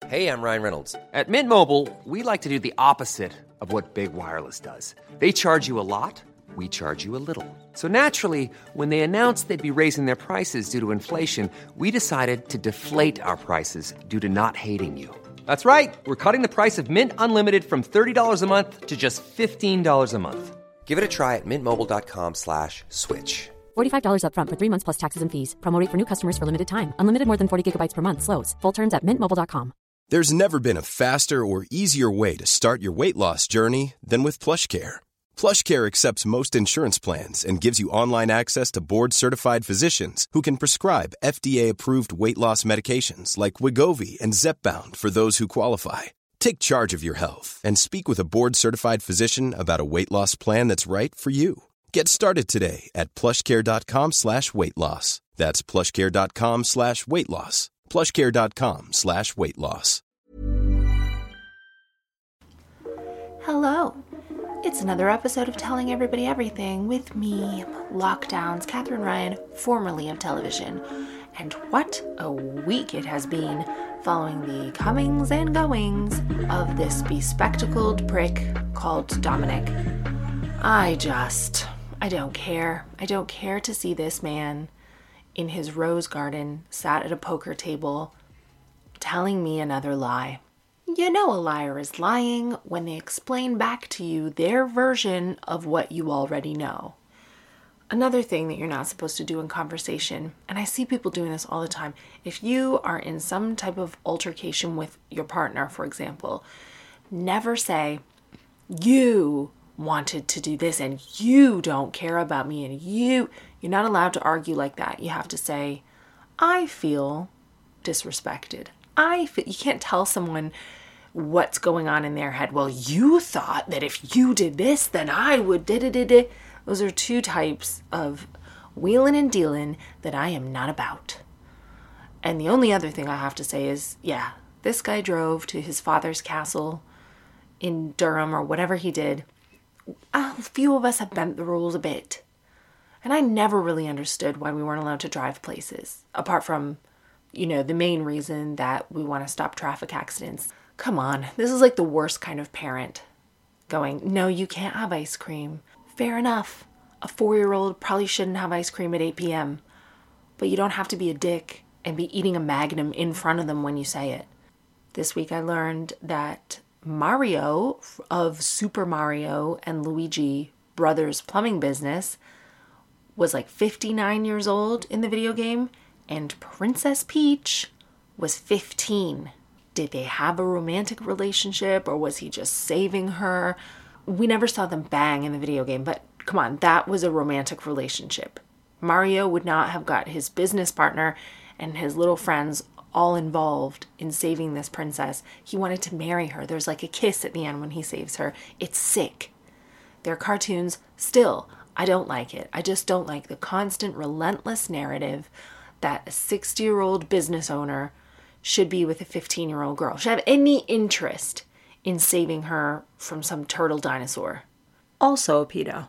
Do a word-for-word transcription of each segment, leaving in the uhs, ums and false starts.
Hey, I'm Ryan Reynolds. At Mint Mobile, we like to do the opposite of what Big Wireless does. They charge you a lot, we charge you a little. So naturally, when they announced they'd be raising their prices due to inflation, we decided to deflate our prices due to not hating you. That's right. We're cutting the price of Mint Unlimited from thirty dollars a month to just fifteen dollars a month. Give it a try at mintmobile.com slash switch. forty-five dollars up front for three months plus taxes and fees. Promo rate for new customers for limited time. Unlimited more than forty gigabytes per month. Slows full terms at mint mobile dot com. There's never been a faster or easier way to start your weight loss journey than with PlushCare. PlushCare accepts most insurance plans and gives you online access to board-certified physicians who can prescribe F D A-approved weight loss medications like Wegovy and Zepbound for those who qualify. Take charge of your health and speak with a board-certified physician about a weight loss plan that's right for you. Get started today at plushcare.com slash weight loss. That's plushcare.com slash weight loss. plushcare.com slash weight loss. Hello. It's another episode of Telling Everybody Everything with me, Lockdowns, Catherine Ryan, formerly of television. And what a week it has been following the comings and goings of this bespectacled prick called Dominic. I just, I don't care. I don't care to see this man in his rose garden, sat at a poker table, telling me another lie. You know a liar is lying when they explain back to you their version of what you already know. Another thing that you're not supposed to do in conversation, and I see people doing this all the time, if you are in some type of altercation with your partner, for example, never say, you wanted to do this and you don't care about me and you, you're not allowed to argue like that. You have to say, I feel disrespected. I feel, you can't tell someone what's going on in their head. Well, you thought that if you did this, then I would da da da da. Those are two types of wheeling and dealing that I am not about. And the only other thing I have to say is, yeah, this guy drove to his father's castle in Durham or whatever he did. A few of us have bent the rules a bit. And I never really understood why we weren't allowed to drive places, apart from, you know, the main reason that we want to stop traffic accidents. Come on, this is like the worst kind of parent going, no, you can't have ice cream. Fair enough. A four-year-old probably shouldn't have ice cream at eight p.m. But you don't have to be a dick and be eating a Magnum in front of them when you say it. This week I learned that Mario of Super Mario and Luigi Brothers Plumbing Business was like fifty-nine years old in the video game, and Princess Peach was fifteen. Did they have a romantic relationship, or was he just saving her? We never saw them bang in the video game, but come on, that was a romantic relationship. Mario would not have got his business partner and his little friends all involved in saving this princess. He wanted to marry her. There's like a kiss at the end when he saves her. It's sick. They're cartoons. Still, I don't like it. I just don't like the constant, relentless narrative that a sixty-year-old business owner should be with a fifteen-year-old girl, should have any interest in saving her from some turtle dinosaur. Also a pedo.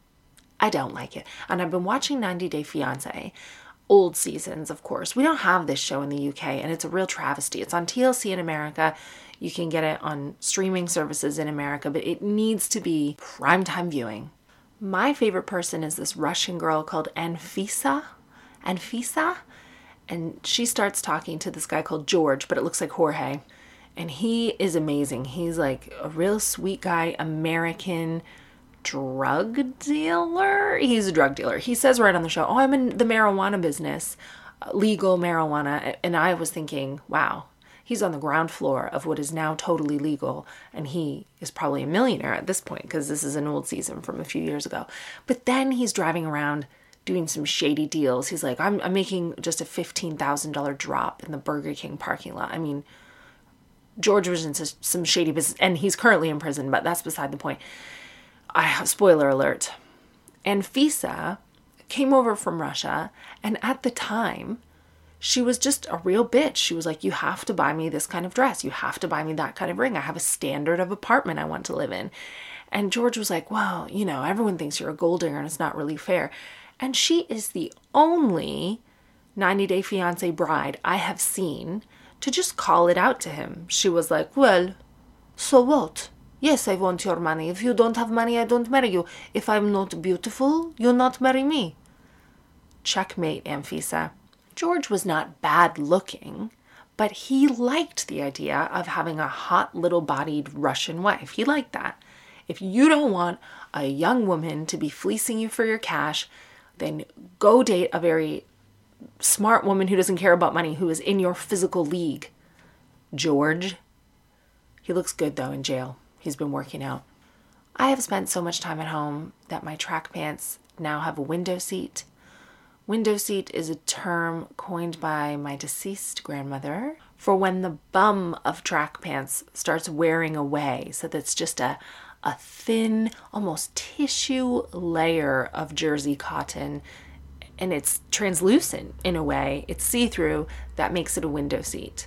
I don't like it. And I've been watching ninety Day Fiancé. Old seasons, of course. We don't have this show in the U K, and it's a real travesty. It's on T L C in America. You can get it on streaming services in America, but it needs to be primetime viewing. My favorite person is this Russian girl called Anfisa. Anfisa? And she starts talking to this guy called George, but it looks like Jorge. And he is amazing. He's like a real sweet guy, American drug dealer. He's a drug dealer. He says right on the show, oh, I'm in the marijuana business, legal marijuana. And I was thinking, wow, he's on the ground floor of what is now totally legal. And he is probably a millionaire at this point, because this is an old season from a few years ago. But then he's driving around doing some shady deals. He's like, I'm, I'm making just a fifteen thousand dollars drop in the Burger King parking lot. I mean, George was into some shady business, and he's currently in prison, but that's beside the point. I spoiler alert. Anfisa came over from Russia, and at the time, she was just a real bitch. She was like, you have to buy me this kind of dress. You have to buy me that kind of ring. I have a standard of apartment I want to live in. And George was like, well, you know, everyone thinks you're a gold digger and it's not really fair. And she is the only ninety Day Fiancé bride I have seen to just call it out to him. She was like, well, so what? Yes, I want your money. If you don't have money, I don't marry you. If I'm not beautiful, you'll not marry me. Checkmate, Anfisa. George was not bad looking, but he liked the idea of having a hot little bodied Russian wife. He liked that. If you don't want a young woman to be fleecing you for your cash, then go date a very smart woman who doesn't care about money, who is in your physical league. George. He looks good though in jail. He's been working out. I have spent so much time at home that my track pants now have a window seat. Window seat is a term coined by my deceased grandmother for when the bum of track pants starts wearing away. So that's just a, a thin, almost tissue layer of jersey cotton, and it's translucent in a way. It's see-through. That makes it a window seat.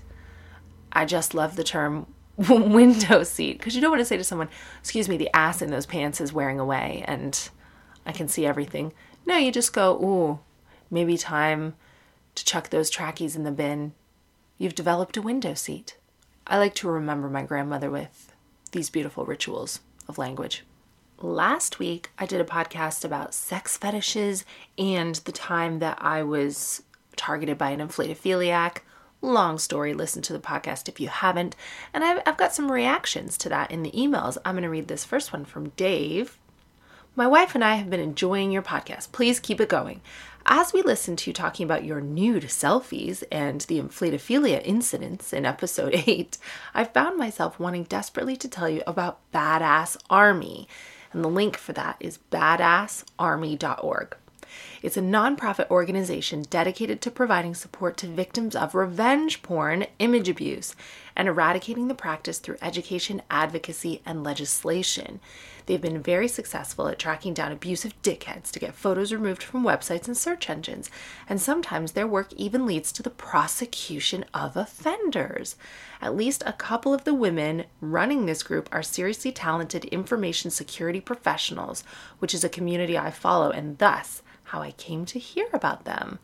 I just love the term window seat, because you don't want to say to someone, excuse me, the ass in those pants is wearing away and I can see everything. No, you just go, ooh, maybe time to chuck those trackies in the bin. You've developed a window seat. I like to remember my grandmother with these beautiful rituals of language. Last week, I did a podcast about sex fetishes and the time that I was targeted by an inflatophiliac. Long story, listen to the podcast if you haven't. And I've, I've got some reactions to that in the emails. I'm going to read this first one from Dave. My wife and I have been enjoying your podcast. Please keep it going. As we listen to you talking about your nude selfies and the inflatophilia incidents in episode eight, I found myself wanting desperately to tell you about Badass Army. And the link for that is badass army dot org. It's a nonprofit organization dedicated to providing support to victims of revenge porn, image abuse, and eradicating the practice through education, advocacy, and legislation. They've been very successful at tracking down abusive dickheads to get photos removed from websites and search engines, and sometimes their work even leads to the prosecution of offenders. At least a couple of the women running this group are seriously talented information security professionals, which is a community I follow, and thus how I came to hear about them.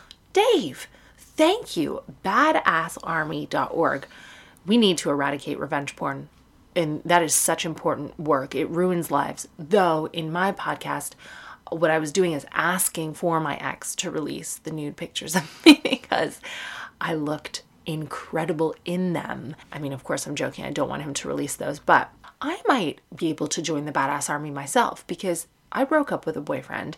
Dave, thank you. badass army dot org. We need to eradicate revenge porn. And that is such important work. It ruins lives. Though in my podcast, what I was doing is asking for my ex to release the nude pictures of me because I looked incredible in them. I mean, of course, I'm joking. I don't want him to release those, but I might be able to join the Badass Army myself because I broke up with a boyfriend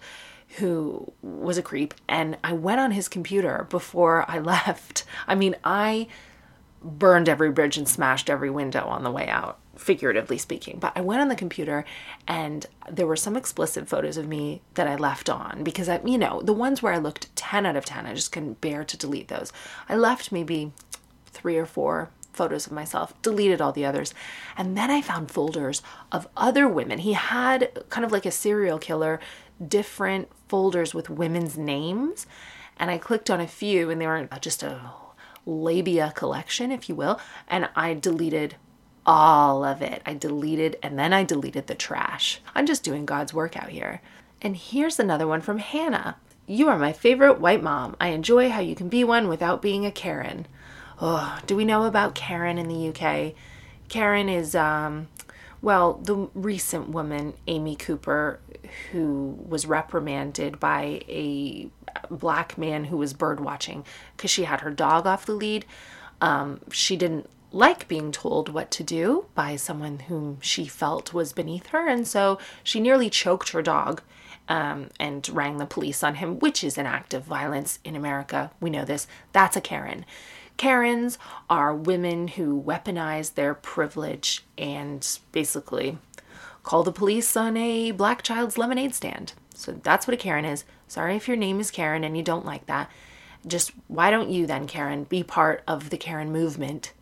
who was a creep, and I went on his computer before I left. I mean, I burned every bridge and smashed every window on the way out, figuratively speaking. But I went on the computer and there were some explicit photos of me that I left on because I, you know, the ones where I looked ten out of ten, I just couldn't bear to delete those. I left maybe three or four photos of myself, deleted all the others. And then I found folders of other women. He had kind of like a serial killer, different folders with women's names. And I clicked on a few and they were just a labia collection, if you will. And I deleted all of it. I deleted and then I deleted the trash. I'm just doing God's work out here. And here's another one from Hannah. You are my favorite white mom. I enjoy how you can be one without being a Karen. Oh, do we know about Karen in the U K? Karen is, um, well, the recent woman, Amy Cooper, who was reprimanded by a black man who was bird watching because she had her dog off the lead. Um, she didn't like being told what to do by someone whom she felt was beneath her, and so she nearly choked her dog um, and rang the police on him, which is an act of violence in America. We know this. That's a Karen. Karens are women who weaponize their privilege and basically call the police on a black child's lemonade stand. So that's what a Karen is. Sorry if your name is Karen and you don't like that. Just why don't you then, Karen, be part of the Karen movement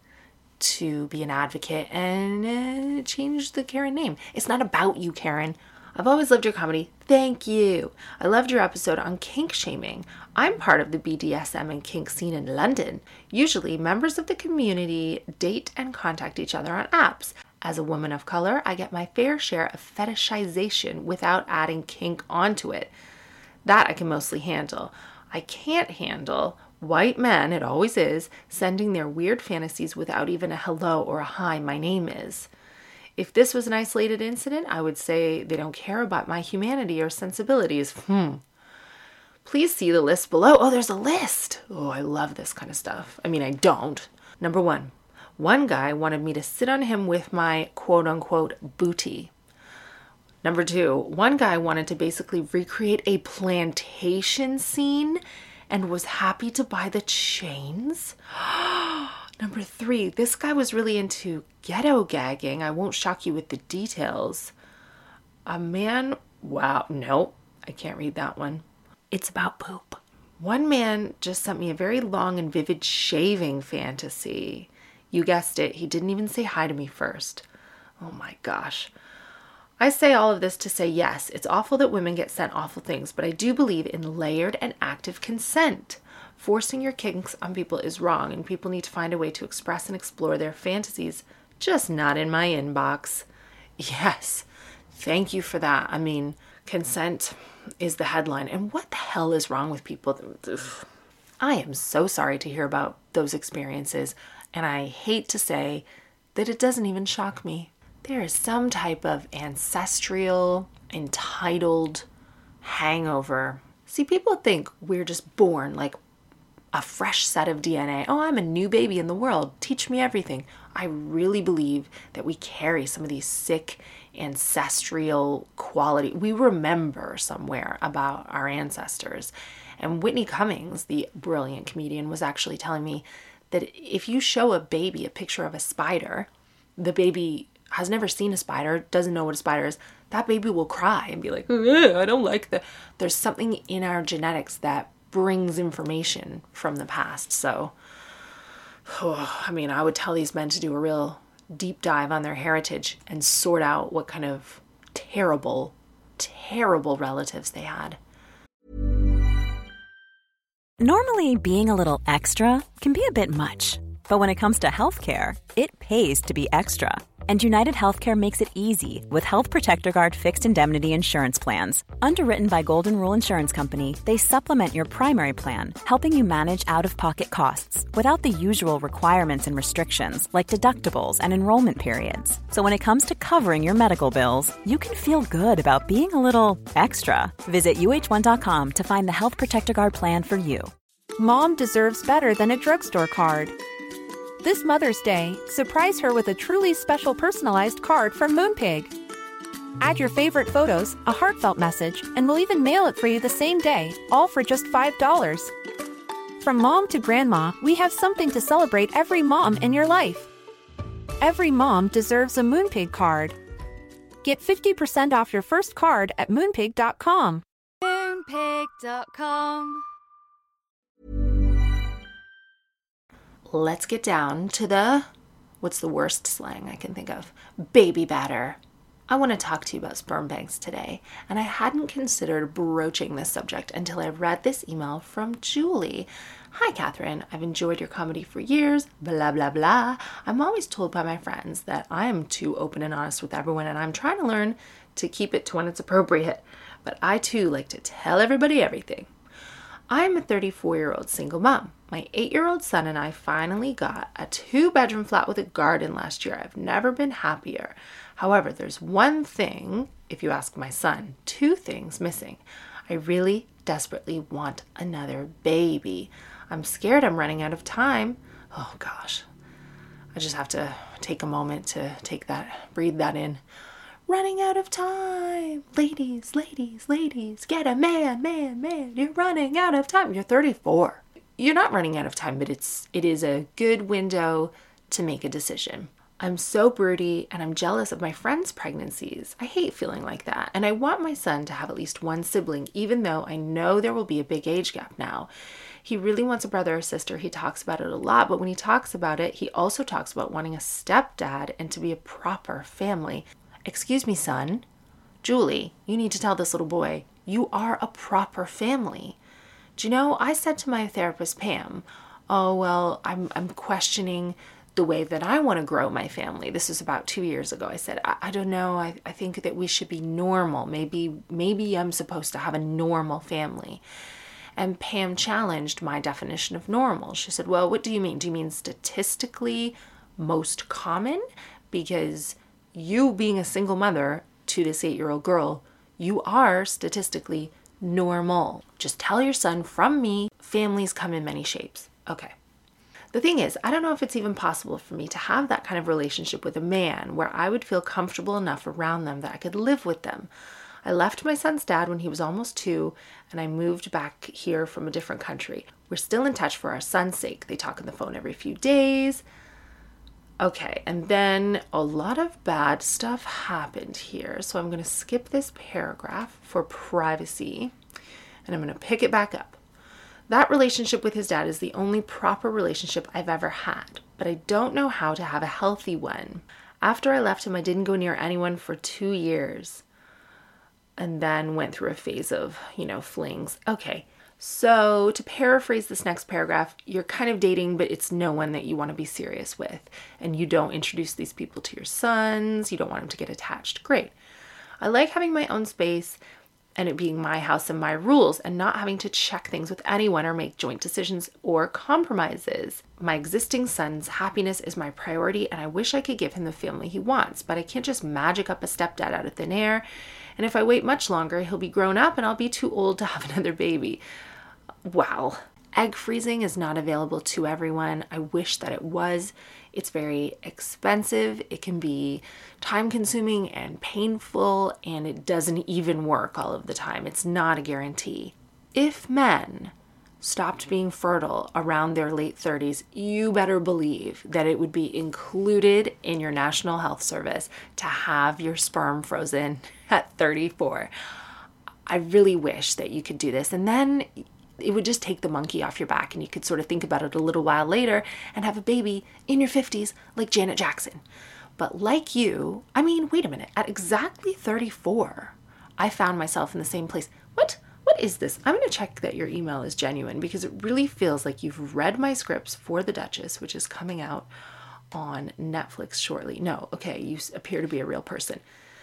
to be an advocate and uh, change the Karen name. It's not about you, Karen. I've always loved your comedy. Thank you. I loved your episode on kink shaming. I'm part of the B D S M and kink scene in London. Usually, members of the community date and contact each other on apps. As a woman of color, I get my fair share of fetishization without adding kink onto it. That I can mostly handle. I can't handle White men, it always is, sending their weird fantasies without even a hello or a hi, my name is. If this was an isolated incident, I would say they don't care about my humanity or sensibilities. Hmm. Please see the list below. Oh, there's a list. Oh, I love this kind of stuff. I mean, I don't. Number one, one guy wanted me to sit on him with my quote-unquote booty. Number two, one guy wanted to basically recreate a plantation scene and was happy to buy the chains. Number three, this guy was really into ghetto gagging. I won't shock you with the details. A man, wow, no, I can't read that one. It's about poop. One man just sent me a very long and vivid shaving fantasy. You guessed it, he didn't even say hi to me first. Oh my gosh. I say all of this to say, yes, it's awful that women get sent awful things, but I do believe in layered and active consent. Forcing your kinks on people is wrong, and people need to find a way to express and explore their fantasies, just not in my inbox. Yes, thank you for that. I mean, consent is the headline, and what the hell is wrong with people? I am so sorry to hear about those experiences, and I hate to say that it doesn't even shock me. There is some type of ancestral, entitled hangover. See, people think we're just born like a fresh set of D N A. Oh, I'm a new baby in the world. Teach me everything. I really believe that we carry some of these sick ancestral quality. We remember somewhere about our ancestors. And Whitney Cummings, the brilliant comedian, was actually telling me that if you show a baby a picture of a spider, the baby has never seen a spider, doesn't know what a spider is, that baby will cry and be like, I don't like that. There's something in our genetics that brings information from the past. So, oh, I mean, I would tell these men to do a real deep dive on their heritage and sort out what kind of terrible, terrible relatives they had. Normally, being a little extra can be a bit much. But when it comes to healthcare, it pays to be extra. And United Healthcare makes it easy with Health Protector Guard fixed indemnity insurance plans. Underwritten by Golden Rule Insurance Company, they supplement your primary plan, helping you manage out-of-pocket costs without the usual requirements and restrictions like deductibles and enrollment periods. So when it comes to covering your medical bills, you can feel good about being a little extra. Visit U H one dot com to find the Health Protector Guard plan for you. Mom deserves better than a drugstore card. This Mother's Day, surprise her with a truly special personalized card from Moonpig. Add your favorite photos, a heartfelt message, and we'll even mail it for you the same day, all for just five dollars. From mom to grandma, we have something to celebrate every mom in your life. Every mom deserves a Moonpig card. Get fifty percent off your first card at moonpig dot com. moonpig dot com. Let's get down to the, what's the worst slang I can think of? Baby batter. I want to talk to you about sperm banks today, and I hadn't considered broaching this subject until I read this email from Julie. Hi, Catherine. I've enjoyed your comedy for years, blah, blah, blah. I'm always told by my friends that I am too open and honest with everyone, and I'm trying to learn to keep it to when it's appropriate. But I, too, like to tell everybody everything. I'm a thirty-four-year-old single mom. My eight-year-old son and I finally got a two-bedroom flat with a garden last year. I've never been happier. However, there's one thing, if you ask my son, two things missing. I really desperately want another baby. I'm scared I'm running out of time. Oh gosh. I just have to take a moment to take that, breathe that in. Running out of time. Ladies, ladies, ladies, get a man, man, man. You're running out of time. You're thirty-four. You're not running out of time, but it's it is a good window to make a decision. I'm so broody and I'm jealous of my friends' pregnancies. I hate feeling like that. And I want my son to have at least one sibling, even though I know there will be a big age gap now. He really wants a brother or sister. He talks about it a lot, but when he talks about it, he also talks about wanting a stepdad and to be a proper family. Excuse me, son. Julie, you need to tell this little boy, you are a proper family. Do you know, I said to my therapist, Pam, oh, well, I'm I'm questioning the way that I want to grow my family. This was about two years ago. I said, I, I don't know. I, I think that we should be normal. Maybe, maybe I'm supposed to have a normal family. And Pam challenged my definition of normal. She said, well, what do you mean? Do you mean statistically most common? Because you being a single mother to this eight-year-old girl, you are statistically normal. Just tell your son, from me, families come in many shapes. Okay. The thing is, I don't know if it's even possible for me to have that kind of relationship with a man where I would feel comfortable enough around them that I could live with them. I left my son's dad when he was almost two, and I moved back here from a different country. We're still in touch for our son's sake. They talk on the phone every few days. Okay, and then a lot of bad stuff happened here, so I'm going to skip this paragraph for privacy, and I'm going to pick it back up. That relationship with his dad is the only proper relationship I've ever had, but I don't know how to have a healthy one. After I left him, I didn't go near anyone for two years, and then went through a phase of, you know, flings. Okay, so to paraphrase this next paragraph, you're kind of dating, but it's no one that you want to be serious with, and you don't introduce these people to your sons, you don't want them to get attached. Great. I like having my own space, and it being my house and my rules, and not having to check things with anyone or make joint decisions or compromises. My existing son's happiness is my priority, and I wish I could give him the family he wants, but I can't just magic up a stepdad out of thin air. And if I wait much longer, he'll be grown up and I'll be too old to have another baby. Wow. Egg freezing is not available to everyone. I wish that it was. It's very expensive. It can be time consuming and painful, and it doesn't even work all of the time. It's not a guarantee. If men stopped being fertile around their late thirties, you better believe that it would be included in your National Health Service to have your sperm frozen at thirty-four. I really wish that you could do this. And then it would just take the monkey off your back, and you could sort of think about it a little while later and have a baby in your fifties like Janet Jackson. But like you, I mean, wait a minute, at exactly thirty-four, I found myself in the same place. What? What is this? I'm going to check that your email is genuine, because it really feels like you've read my scripts for The Duchess, which is coming out on Netflix shortly. No, okay, you appear to be a real person.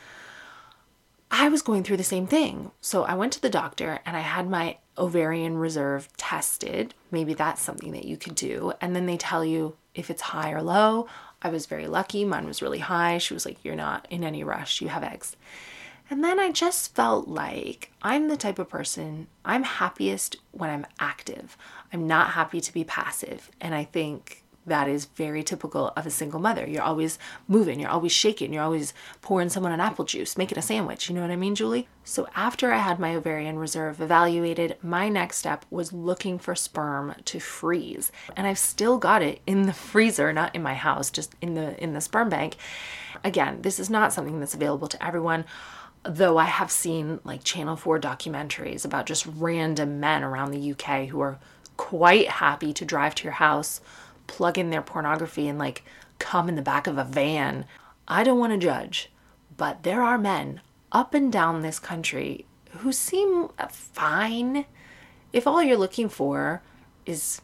I was going through the same thing. So I went to the doctor and I had my ovarian reserve tested. Maybe that's something that you could do. And then they tell you if it's high or low. I was very lucky. Mine was really high. She was like, you're not in any rush. You have eggs. And then I just felt like I'm the type of person, I'm happiest when I'm active. I'm not happy to be passive. And I think that is very typical of a single mother. You're always moving, you're always shaking, you're always pouring someone an apple juice, making a sandwich. You know what I mean, Julie? So after I had my ovarian reserve evaluated, my next step was looking for sperm to freeze. And I've still got it in the freezer, not in my house, just in the in the sperm bank. Again, this is not something that's available to everyone, though I have seen like Channel four documentaries about just random men around the U K who are quite happy to drive to your house, plug in their pornography, and like come in the back of a van. I don't want to judge, but there are men up and down this country who seem fine. If all you're looking for is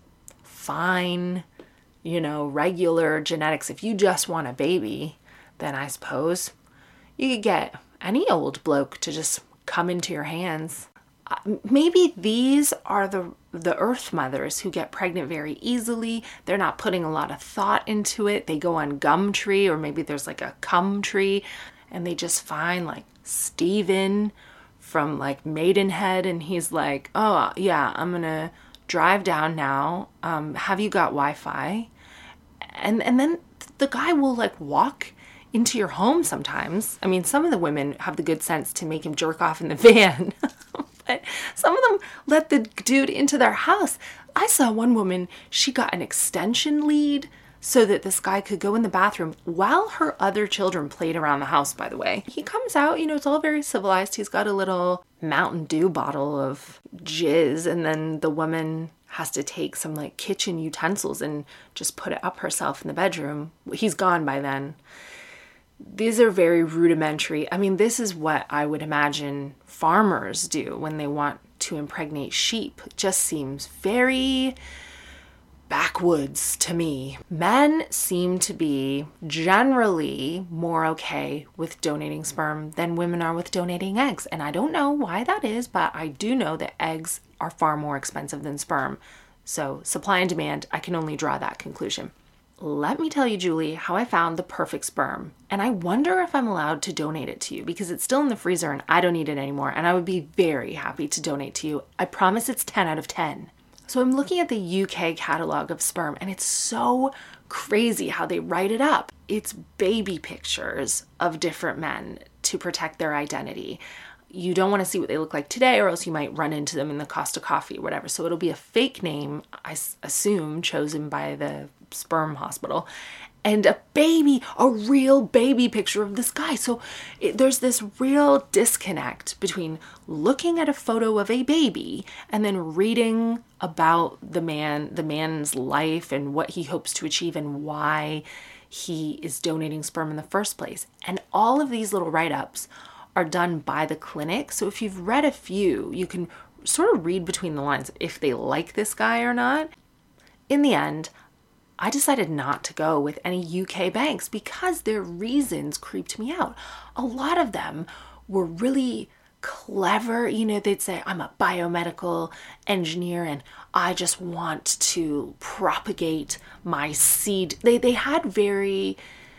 fine, you know, regular genetics, if you just want a baby, then I suppose you could get any old bloke to just come into your hands. Maybe these are the the earth mothers who get pregnant very easily. They're not putting a lot of thought into it. They go on Gumtree, or maybe there's like a Cumtree, and they just find like Steven from like Maidenhead, and he's like, oh yeah, I'm gonna drive down now. Um, have you got Wi-Fi? And and then the guy will like walk into your home sometimes. I mean, some of the women have the good sense to make him jerk off in the van. But some of them let the dude into their house. I saw one woman, she got an extension lead so that this guy could go in the bathroom while her other children played around the house, by the way. He comes out, you know, it's all very civilized. He's got a little Mountain Dew bottle of jizz, and then the woman has to take some like kitchen utensils and just put it up herself in the bedroom. He's gone by then. These are very rudimentary. I mean, this is what I would imagine farmers do when they want to impregnate sheep. It just seems very backwoods to me. Men seem to be generally more okay with donating sperm than women are with donating eggs. And I don't know why that is, but I do know that eggs are far more expensive than sperm. So supply and demand, I can only draw that conclusion. Let me tell you, Julie, how I found the perfect sperm. And I wonder if I'm allowed to donate it to you because it's still in the freezer and I don't need it anymore. And I would be very happy to donate to you. I promise it's ten out of ten. So I'm looking at the U K catalog of sperm and it's so crazy how they write it up. It's baby pictures of different men to protect their identity. You don't want to see what they look like today or else you might run into them in the Costa Coffee or whatever. So it'll be a fake name, I assume, chosen by the sperm hospital, and a baby, a real baby picture of this guy. So it, there's this real disconnect between looking at a photo of a baby and then reading about the man, the man's life and what he hopes to achieve and why he is donating sperm in the first place. And all of these little write-ups are done by the clinic. So if you've read a few, you can sort of read between the lines if they like this guy or not. In the end, I decided not to go with any U K banks because their reasons creeped me out. A lot of them were really clever. You know, they'd say, I'm a biomedical engineer and I just want to propagate my seed. They, they had very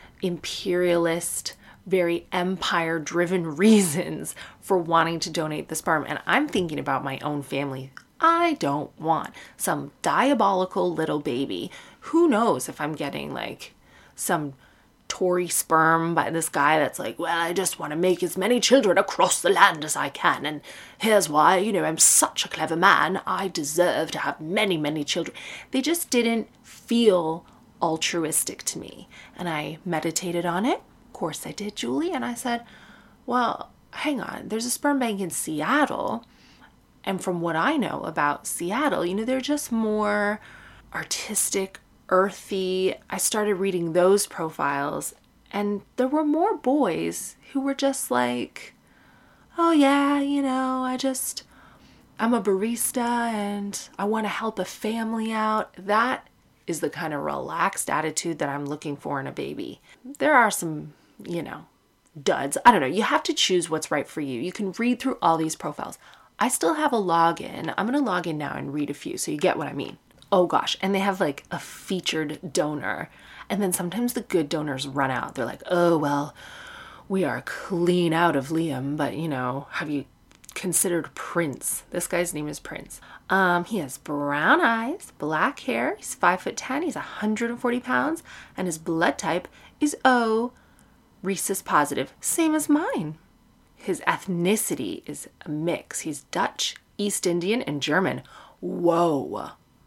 imperialist, very empire-driven reasons for wanting to donate the sperm. And I'm thinking about my own family. I don't want some diabolical little baby. Who knows if I'm getting like some Tory sperm by this guy that's like, well, I just want to make as many children across the land as I can. And here's why, you know, I'm such a clever man. I deserve to have many, many children. They just didn't feel altruistic to me. And I meditated on it. Of course I did, Julie. And I said, well, hang on. There's a sperm bank in Seattle. And from what I know about Seattle, you know, they're just more artistic, earthy. I started reading those profiles and there were more boys who were just like, oh yeah, you know, I just, I'm a barista and I want to help a family out. That is the kind of relaxed attitude that I'm looking for in a baby. There are some, you know, duds. I don't know. You have to choose what's right for you. You can read through all these profiles. I still have a login. I'm going to log in now and read a few so you get what I mean. Oh gosh. And they have like a featured donor. And then sometimes the good donors run out. They're like, oh, well, we are clean out of Liam, but you know, have you considered Prince? This guy's name is Prince. Um, he has brown eyes, black hair. He's five foot ten. He's one hundred forty pounds. And his blood type is O, rhesus positive, same as mine. His ethnicity is a mix. He's Dutch, East Indian, and German. Whoa.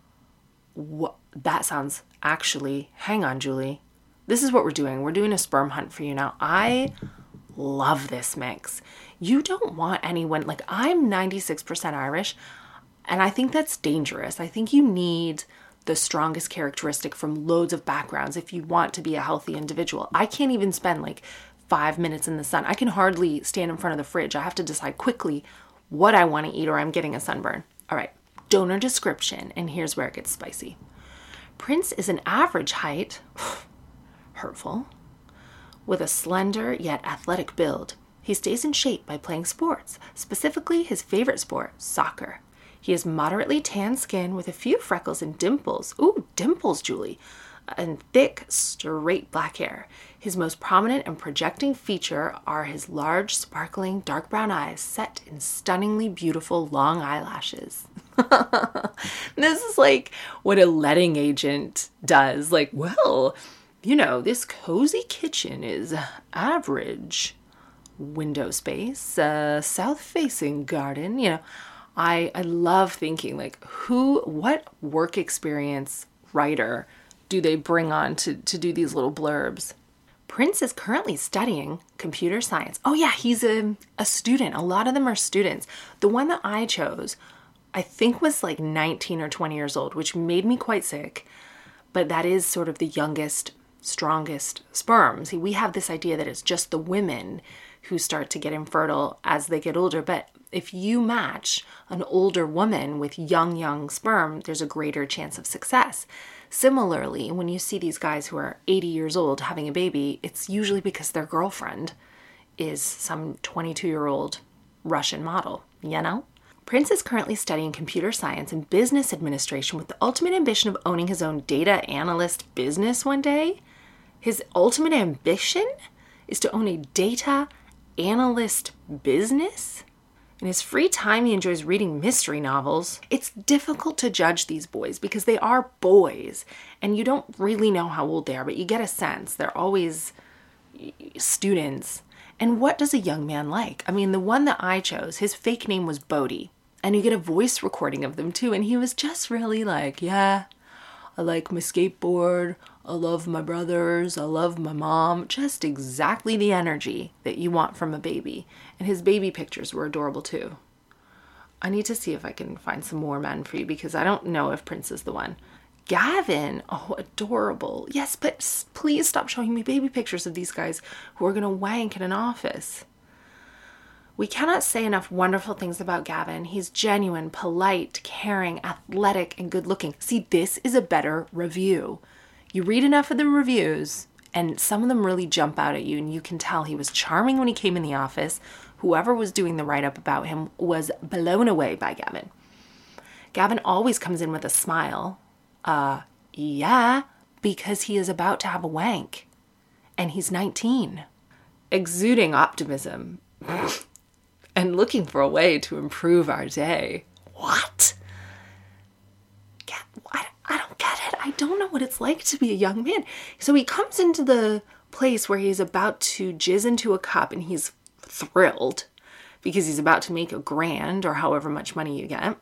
What? That sounds actually, hang on, Julie. This is what we're doing. We're doing a sperm hunt for you now. I love this mix. You don't want anyone, like I'm ninety-six percent Irish, and I think that's dangerous. I think you need the strongest characteristic from loads of backgrounds if you want to be a healthy individual. I can't even spend like five minutes in the sun. I can hardly stand in front of the fridge. I have to decide quickly what I want to eat or I'm getting a sunburn. All right, donor description, and here's where it gets spicy. Prince is an average height, hurtful, with a slender yet athletic build. He stays in shape by playing sports, specifically his favorite sport, soccer. He has moderately tan skin with a few freckles and dimples. Ooh, dimples, Julie. And thick, straight black hair. His most prominent and projecting feature are his large, sparkling, dark brown eyes set in stunningly beautiful long eyelashes. This is like what a letting agent does. Like, well, you know, this cozy kitchen is average window space, uh, south-facing garden. You know, I, I love thinking like who, what work experience writer do they bring on to, to do these little blurbs? Prince is currently studying computer science. Oh yeah, he's a, a student. A lot of them are students. The one that I chose, I think was like nineteen or twenty years old, which made me quite sick. But that is sort of the youngest, strongest sperm. See, we have this idea that it's just the women who start to get infertile as they get older. But if you match an older woman with young, young sperm, there's a greater chance of success. Similarly, when you see these guys who are eighty years old having a baby, it's usually because their girlfriend is some twenty-two-year-old Russian model, you know? Prince is currently studying computer science and business administration with the ultimate ambition of owning his own data analyst business one day. His ultimate ambition is to own a data analyst business? In his free time, he enjoys reading mystery novels. It's difficult to judge these boys because they are boys, and you don't really know how old they are, but you get a sense. They're always students. And what does a young man like? I mean, the one that I chose, his fake name was Bodhi, and you get a voice recording of them too, and he was just really like, yeah, I like my skateboard, I love my brothers, I love my mom. Just exactly the energy that you want from a baby. And his baby pictures were adorable too. I need to see if I can find some more men for you because I don't know if Prince is the one. Gavin, oh, adorable. Yes, but please stop showing me baby pictures of these guys who are going to wank in an office. We cannot say enough wonderful things about Gavin. He's genuine, polite, caring, athletic, and good-looking. See, this is a better review. You read enough of the reviews, and some of them really jump out at you, and you can tell he was charming when he came in the office. Whoever was doing the write-up about him was blown away by Gavin. Gavin always comes in with a smile. Uh, yeah, because he is about to have a wank, and he's nineteen. Exuding optimism. And looking for a way to improve our day. What? I, I don't get it. I don't know what it's like to be a young man. So he comes into the place where he's about to jizz into a cup and he's thrilled because he's about to make a grand or however much money you get.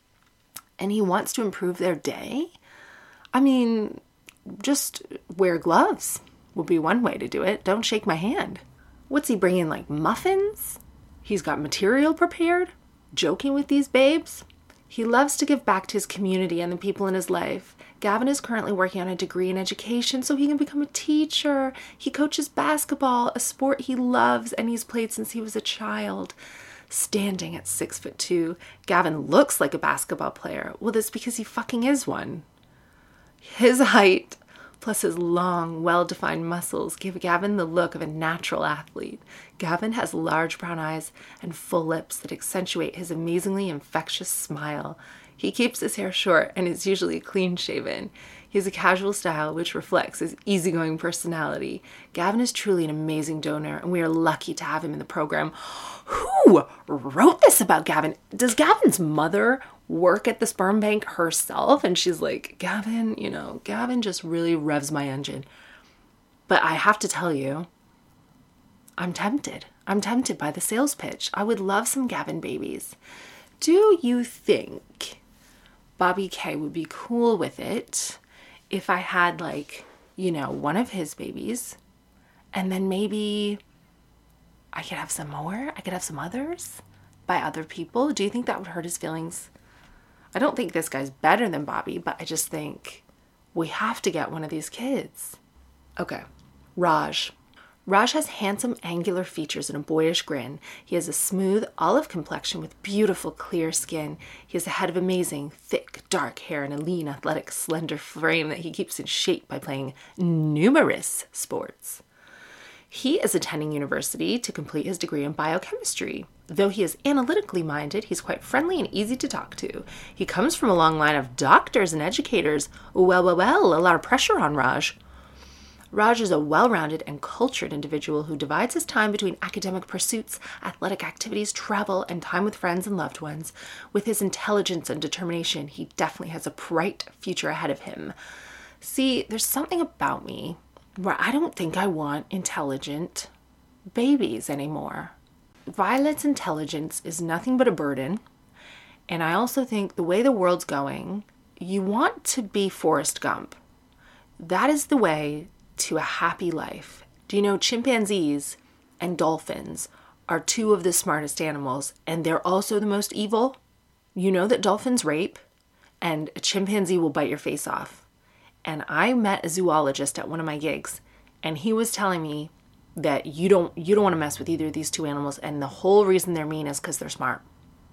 And he wants to improve their day. I mean, just wear gloves would be one way to do it. Don't shake my hand. What's he bringing, like muffins? He's got material prepared, joking with these babes. He loves to give back to his community and the people in his life. Gavin is currently working on a degree in education so he can become a teacher. He coaches basketball, a sport he loves and he's played since he was a child. Standing at six foot two, Gavin looks like a basketball player. Well, that's because he fucking is one. His height plus his long, well-defined muscles give Gavin the look of a natural athlete. Gavin has large brown eyes and full lips that accentuate his amazingly infectious smile. He keeps his hair short and is usually clean-shaven. He has a casual style which reflects his easygoing personality. Gavin is truly an amazing donor, and we are lucky to have him in the program. Who wrote this about Gavin? Does Gavin's mother work at the sperm bank herself? And she's like, Gavin, you know, Gavin just really revs my engine. But I have to tell you, I'm tempted. I'm tempted by the sales pitch. I would love some Gavin babies. Do you think Bobby K would be cool with it if I had, like, you know, one of his babies and then maybe I could have some more? I could have some others by other people? Do you think that would hurt his feelings? I don't think this guy's better than Bobby, but I just think we have to get one of these kids. Okay, Raj. Raj has handsome, angular features and a boyish grin. He has a smooth, olive complexion with beautiful, clear skin. He has a head of amazing, thick, dark hair and a lean, athletic, slender frame that he keeps in shape by playing numerous sports. He is attending university to complete his degree in biochemistry. Though he is analytically minded, he's quite friendly and easy to talk to. He comes from a long line of doctors and educators. Well, well, well, a lot of pressure on Raj. Raj is a well-rounded and cultured individual who divides his time between academic pursuits, athletic activities, travel, and time with friends and loved ones. With his intelligence and determination, he definitely has a bright future ahead of him. See, there's something about me where I don't think I want intelligent babies anymore. Violet's intelligence is nothing but a burden, and I also think the way the world's going, you want to be Forrest Gump. That is the way to a happy life. Do you know chimpanzees and dolphins are two of the smartest animals, and they're also the most evil? You know that dolphins rape, and a chimpanzee will bite your face off. And I met a zoologist at one of my gigs, and he was telling me that you don't you don't want to mess with either of these two animals, and the whole reason they're mean is because they're smart.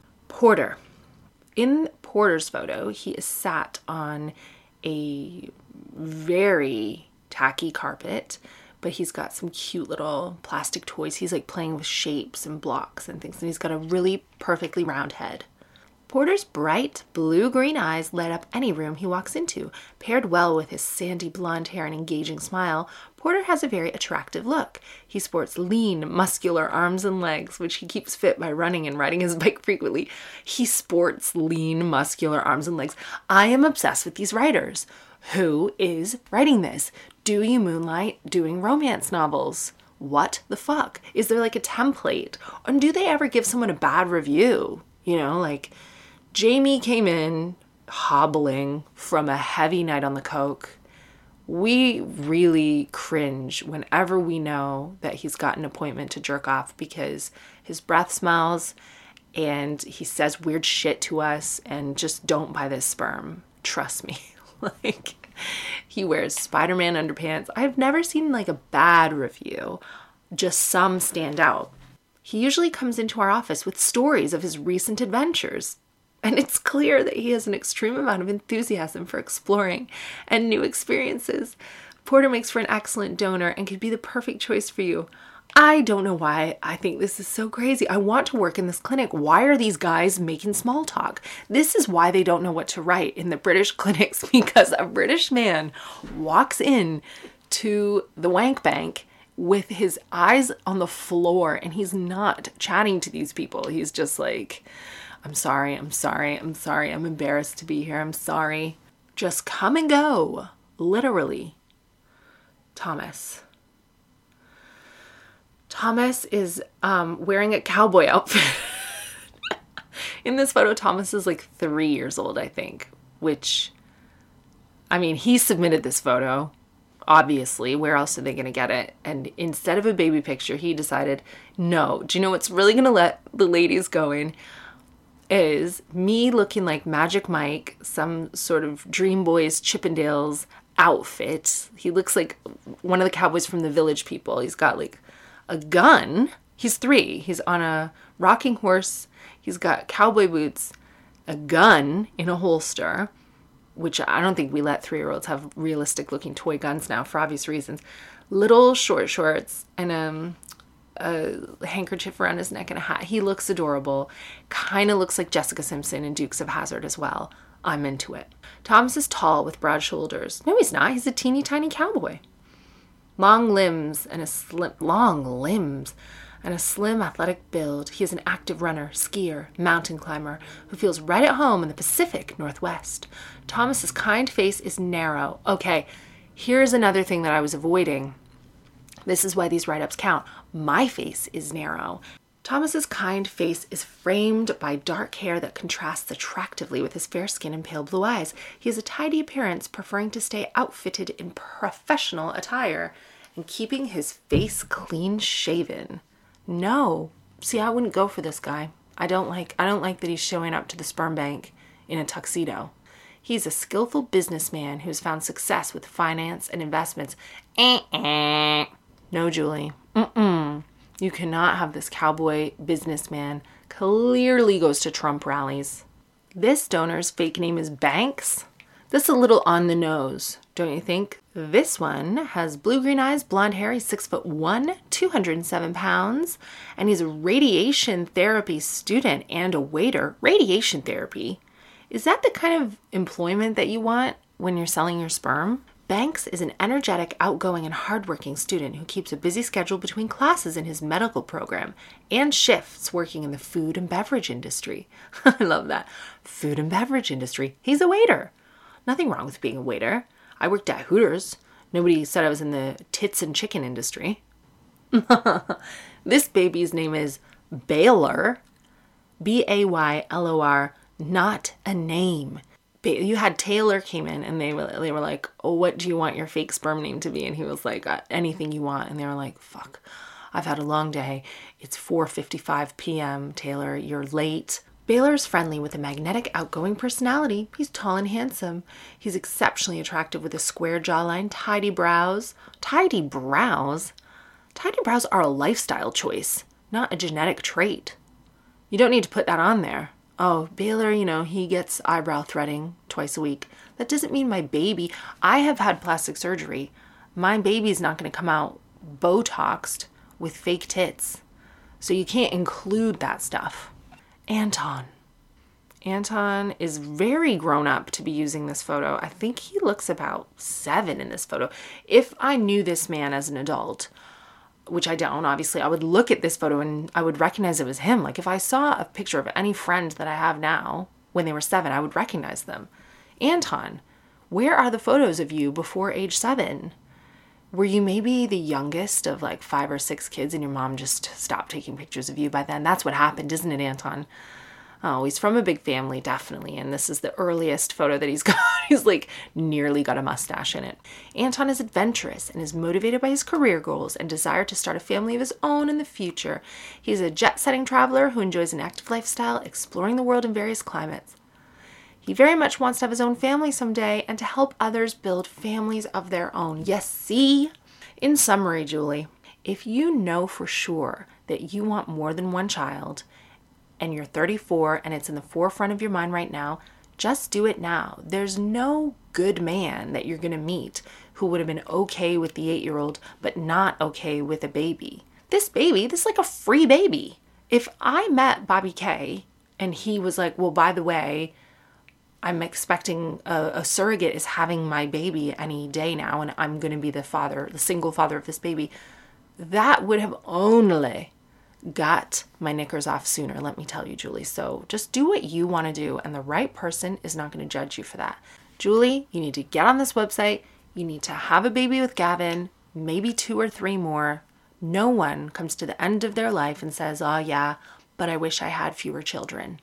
Porter. In Porter's photo, he is sat on a very tacky carpet, but he's got some cute little plastic toys. He's like playing with shapes and blocks and things, and he's got a really perfectly round head. Porter's bright blue-green eyes light up any room he walks into. Paired well with his sandy blonde hair and engaging smile, Porter has a very attractive look. He sports lean, muscular arms and legs, which he keeps fit by running and riding his bike frequently. He sports lean, muscular arms and legs. I am obsessed with these writers. Who is writing this? Do you moonlight doing romance novels? What the fuck? Is there like a template? And do they ever give someone a bad review? You know, like Jamie came in hobbling from a heavy night on the coke. We really cringe whenever we know that he's got an appointment to jerk off because his breath smells and he says weird shit to us, and just don't buy this sperm. Trust me. Like, he wears Spider-Man underpants. I've never seen like a bad review. Just some stand out. He usually comes into our office with stories of his recent adventures. And it's clear that he has an extreme amount of enthusiasm for exploring and new experiences. Porter makes for an excellent donor and could be the perfect choice for you. I don't know why I think this is so crazy. I want to work in this clinic. Why are these guys making small talk? This is why they don't know what to write in the British clinics, because a British man walks in to the wank bank with his eyes on the floor and he's not chatting to these people. He's just like, I'm sorry, I'm sorry, I'm sorry, I'm embarrassed to be here, I'm sorry. Just come and go, literally. Thomas. Thomas is um, wearing a cowboy outfit. In this photo, Thomas is like three years old, I think, which, I mean, he submitted this photo, obviously. Where else are they going to get it? And instead of a baby picture, he decided, no, do you know what's really going to let the ladies go in? Is me looking like Magic Mike, some sort of Dream Boys Chippendales outfit. He looks like one of the cowboys from the Village People. He's got like a gun. He's three. He's on a rocking horse. He's got cowboy boots, a gun in a holster, which I don't think we let three-year-olds have realistic looking toy guns now for obvious reasons. Little short shorts and um a handkerchief around his neck and a hat. He looks adorable. Kind of looks like Jessica Simpson in Dukes of Hazzard as well. I'm into it. Thomas is tall with broad shoulders. No, he's not. He's a teeny tiny cowboy. Long limbs and a slim, long limbs and a slim athletic build. He is an active runner, skier, mountain climber who feels right at home in the Pacific Northwest. Thomas's kind face is narrow. Okay, here's another thing that I was avoiding. This is why these write-ups count. My face is narrow. Thomas's kind face is framed by dark hair that contrasts attractively with his fair skin and pale blue eyes. He has a tidy appearance, preferring to stay outfitted in professional attire and keeping his face clean shaven. No. See, I wouldn't go for this guy. I don't like I don't like that he's showing up to the sperm bank in a tuxedo. He's a skillful businessman who's found success with finance and investments. Eh-eh. No, Julie. Mm-mm. You cannot have this cowboy businessman clearly goes to Trump rallies. This donor's fake name is Banks. This is a little on the nose, don't you think? This one has blue-green eyes, blonde hair. He's six foot one, two hundred seven pounds, and he's a radiation therapy student and a waiter. Radiation therapy? Is that the kind of employment that you want when you're selling your sperm? Banks is an energetic, outgoing, and hardworking student who keeps a busy schedule between classes in his medical program and shifts working in the food and beverage industry. I love that. Food and beverage industry. He's a waiter. Nothing wrong with being a waiter. I worked at Hooters. Nobody said I was in the tits and chicken industry. This baby's name is Baylor. B A Y L O R. Not a name. You had Taylor came in and they were, they were like, oh, what do you want your fake sperm name to be? And he was like, uh, anything you want. And they were like, fuck, I've had a long day. It's four fifty-five p.m. Taylor, you're late. Baylor's friendly with a magnetic, outgoing personality. He's tall and handsome. He's exceptionally attractive with a square jawline, tidy brows. Tidy brows? Tidy brows are a lifestyle choice, not a genetic trait. You don't need to put that on there. oh, Baylor, you know, he gets eyebrow threading twice a week. That doesn't mean my baby, I have had plastic surgery. My baby's not going to come out Botoxed with fake tits. So you can't include that stuff. Anton. Anton is very grown up to be using this photo. I think he looks about seven in this photo. If I knew this man as an adult, which I don't, obviously, I would look at this photo and I would recognize it was him. Like if I saw a picture of any friend that I have now when they were seven, I would recognize them. Anton, where are the photos of you before age seven? Were you maybe the youngest of like five or six kids and your mom just stopped taking pictures of you by then? That's what happened, isn't it, Anton? Oh, he's from a big family, definitely. And this is the earliest photo that he's got. He's like nearly got a mustache in it. Anton is adventurous and is motivated by his career goals and desire to start a family of his own in the future. He's a jet-setting traveler who enjoys an active lifestyle, exploring the world in various climates. He very much wants to have his own family someday and to help others build families of their own. Yes, see? In summary, Julie, if you know for sure that you want more than one child, and you're thirty-four and it's in the forefront of your mind right now, just do it now. There's no good man that you're going to meet who would have been okay with the eight-year-old but not okay with a baby. This baby, this is like a free baby. If I met Bobby K and he was like, well, by the way, I'm expecting a, a surrogate is having my baby any day now and I'm going to be the father, the single father of this baby, that would have only got my knickers off sooner, let me tell you, Julie. So just do what you want to do, and the right person is not going to judge you for that. Julie, you need to get on this website. You need to have a baby with Gavin, maybe two or three more. No one comes to the end of their life and says, oh yeah, but I wish I had fewer children.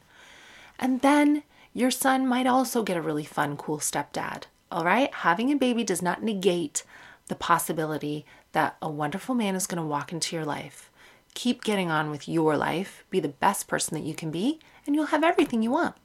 And then your son might also get a really fun, cool stepdad. All right? Having a baby does not negate the possibility that a wonderful man is going to walk into your life. Keep getting on with your life, be the best person that you can be, and you'll have everything you want.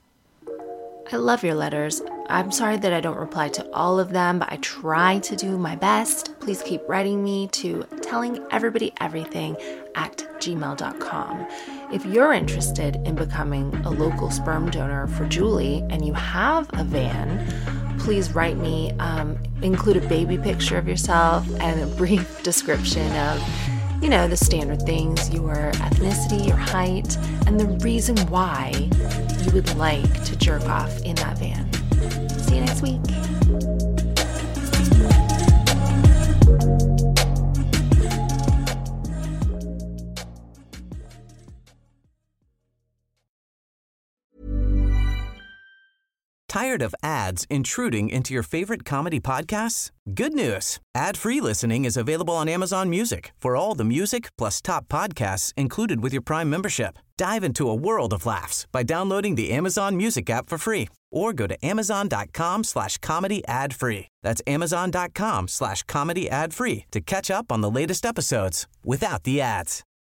I love your letters. I'm sorry that I don't reply to all of them, but I try to do my best. Please keep writing me to tellingeverybodyeverything at gmail dot com. If you're interested in becoming a local sperm donor for Julie and you have a van, please write me, um, include a baby picture of yourself and a brief description of you know, the standard things, your ethnicity, your height, and the reason why you would like to jerk off in that van. See you next week. Tired of ads intruding into your favorite comedy podcasts? Good news. Ad-free listening is available on Amazon Music for all the music plus top podcasts included with your Prime membership. Dive into a world of laughs by downloading the Amazon Music app for free or go to amazon.com slash comedy ad free. That's amazon.com slash comedy ad free to catch up on the latest episodes without the ads.